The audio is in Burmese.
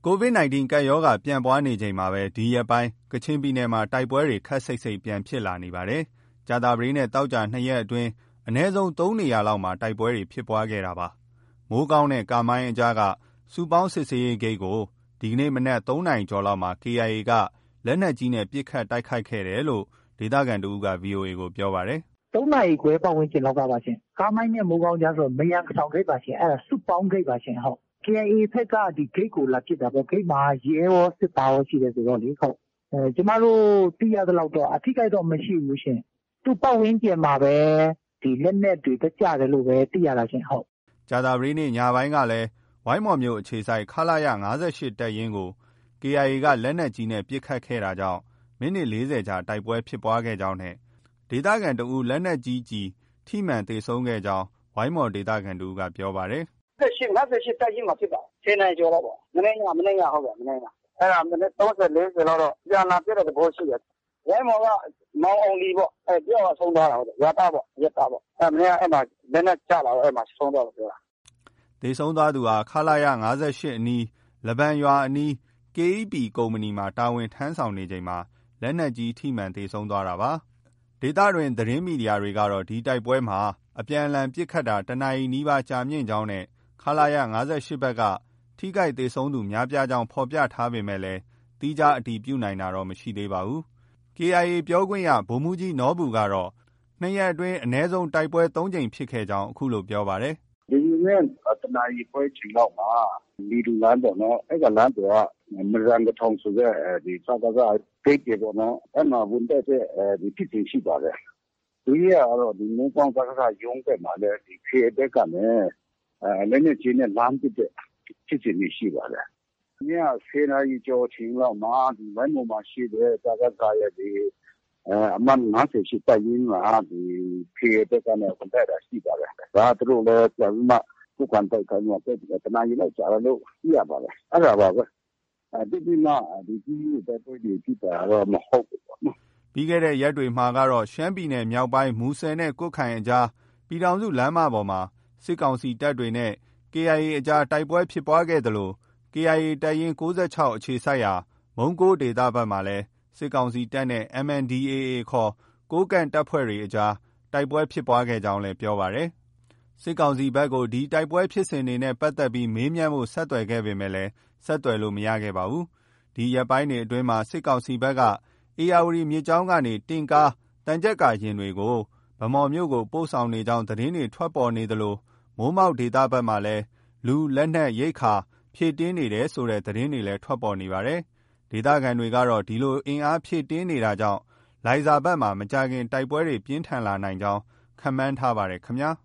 COVID-19 ကပ်ရောဂါပြန့်ပွားနေချိန်မှာပဲဒီရက်ပိုင်းကချင်ပြည်နယ်မှာတိုက်ပွဲတွေခပ်စိပ်စိပ်ပြန်ဖြစ်လာနေပါတယ်။ကြာသပတေးနဲ့သောကြာ2ရက်အတွင်းအနည်းဆုံး3နေရာလောက်မှာတိုက်ပွဲတွေဖြစ်ပွားခဲ့တာပါ။မိုးကောင်းနဲ့ကာမိုင်းအကြားကစုပေါင်းစစ်ဆေးရေးဂိတ်ကိုဒီကနေ့မနက်3နာရီကျော်လောက်မှာ KIA ကလက်နက်ကြီးနဲ့ပစ်ခတ်တိုက်ခိုက်ခဲ့တယ်လို့ဒေသခံတဦးက VOA ကိုပြောပါတယ်။3နာရီခွဲပတ်ဝန်းကျင်လောက်ကပါရှင်။ကာမိုင်းနဲ့မိုးကောင်းကြားဆိုမရန်ကထောင်ဂိတ်ပါရှင်။အဲ့ဒါစုပေါင်းဂိတ်ပါရှင်ဟုတ်။ KIA ဖက်ကဒီဂိတ်ကိုလာပစ်တာပေါ့။ဂိတ်မှာရဲရောစစ်သားရောရှိတယ်ဆိုတော့လေဟုတ်။ကျမတို့သိရသလောက်တော့အထိကိတော့မရှိဘူးရှင်။သူ့ပတ်ဝန်းကျင်မှာပဲဒီလက်နက်တွေတကြတယ်လို့ပဲသိရတာရှင်ဟုတ်။ကြာသပတေးနေ့ညပိုင်းကလည်းဝိုင်းမော်မြို့အခြေစိုက်ခလာရ58တပ်ရင်းကို KIA ကလက်နက်ကြီးနဲ့ပစ်ခတ်ခဲ့တာကြောင့်မိနစ်40ကြာတိုက်ပွဲဖြစ်ပွားခဲ့ကြောင်းနဲ့ဒေသခံတဦးလက်နက်ကြီးကျည်ထိမှန်သေဆုံးခဲ့ကြောင်းဝိုင်းမော်ဒေသခံတဦးကပြောပါတယ် 58တပ်ရင်းမှာဖြစ်တာ10နာရီကျော်တော့ပေါ့မနေ့ညဟုတ်တယ်မနေ့ညအဲ့ဒါမိနစ်30 40လောက်တော့ပြန်လာပြတဲ့သဘောရှိတယ်ဝိုင်းမော်ကမောင်အောင်လီပေါ့အဲ့ပြောင်းဆုံးသွားတာဟုတ်တယ်ရတာပေါ့အဲ့မနေ့ကအဲ့မှာလက်နက်ချလာတော့အဲ့မှာဆုံးသွားတယ်ပြောတာသေဆုံးသွားသူဟာခလာရ58အနီးလဘန်ရွာအနီး KEP ကုမ္ပဏီမှာတာဝန်ထမ်းဆောင်နေချိန်မှာလက်နက်ကြီးထိမှန်သေဆုံးသွားတာပါဒေသတွင်သတင်းမီဒီယာတွေကတော့ဒီတိုက်ပွဲမှာအပြန်အလှန်ပစ်ခတ်တာတနာရီနီးပါးကြာမြင့်ကြောင်းနဲ့ခလာရ58ဘက်ကထိခိုက်သေဆုံးသူများပြားကြောင်းဖော်ပြထားပေမဲ့သီးခြားအတည်ပြုနိုင်တာတော့မရှိသေးပါဘူး။ KIA ပြောခွင့်ရဗိုလ်မှူးကြီးနော်ဘူကတော့2ရက်အတွင်းအနည်းဆုံးတိုက်ပွဲ3ကြိမ်ဖြစ်ခဲ့ကြောင်းအခုလိုပြောပါတယ်။ဒီနေ့တနာရီခွဲချိန်လောက်မှာလီဒူလမ်းပေါ့နော်အဲ့ကလမ်းကမရန်ကထောင်ဆိုတဲ့ဒီစကားဂိတ်တွေပေါ့နော်အဲ့မှာဝန်တဲ့ဒီဖြစ်စဉ်ရှိပါတယ်။ဒီရတော့ဒီမိုးကောင်းစကားရုံးတဲ့မှာလည်းဒီခေတ်တဲ့ကလည်းလည်းနဲ့ချင်းနဲ့လမ်းပြတဲ့ဖြစ်စဉ်ရှိပါတယ်။ည10နာရီကျော်ချိန်လောက်မှာဒီဝိုင်းမော်မှာရှိတဲ့စကားရဲ့ဒီအမှန်58တပ်ရင်းမှာဒီခေတ်တဲ့ကလည်းဝန်တဲ့တာရှိပါတယ်။ဒါသူတို့လည်းပြန်မှခုခံတိုက်ခိုက်မှာတနာရီလောက်ကြာလို့သိရပါတယ်။အဲ့ဒါပါပဲ။ဒီဒီမှာဒီတဲ့တွေဖြစ်တာတော့မဟုတ်ဘူးပေါ့နော်။ပြီးခဲ့တဲ့ရက်တွေမှာကတော့ရှမ်းပြည်နယ်မြောက်ပိုင်းမူဆယ်နဲ့ကွတ်ခိုင်အကြားပြည်ထောင်စုလမ်းမပေါ်မှာစစ်ကောင်စီတပ်တွေနဲ့ KIA အကြားတိုက်ပွဲဖြစ်ပွားခဲ့သလို KIA တပ်ရင်း96အခြေစိုက်ရာမုံးကိုးဒေသဘက်မှာလည်းစစ်ကောင်စီတပ်နဲ့ MNDAA ခေါ်ကိုးကန့်တပ်ဖွဲ့တွေအကြားတိုက်ပွဲဖြစ်ပွားခဲ့ကြောင်းလည်းပြောပါတယ်။စစ်ကောင်စီဘက်ကိုဒီတိုက်ပွဲဖြစ်စဉ်တွေနဲ့ပတ်သက်ပြီးမေးမြန်းဖို့ဆက်သွယ်ခဲ့ပေမဲ့ဆက်သွယ်လို့မရခဲ့ပါဘူး။ဒီရက်ပိုင်းတွေအတွင်းမှာစစ်ကောင်စီဘက်ကဧရာဝတီမြစ်ကြောင်းကနေတင့်ကားတန်ကြပ်ကာယာဉ်တွေကိုဗန်းမော်မြို့ကိုပို့ဆောင်နေကြောင်းသတင်းတွေထွက်ပေါ်နေသလိုမိုးမောက်ဒေသဘက်မှာလည်းလူလက်နက်ရိက္ခာဖြည့်တင်းနေတယ်ဆိုတဲ့သတင်းတွေလည်းထွက်ပေါ်နေပါတယ်။ဒေသခံတွေကတော့ဒီလိုအင်အားဖြည့်တင်းနေတာကြောင့်လိုင်ဇာဘက်မှာမကြာခင်တိုက်ပွဲတွေပြင်းထန်လာနိုင်ကြောင်းခန့်မှန်းထားပါတယ်ခင်ဗျာ။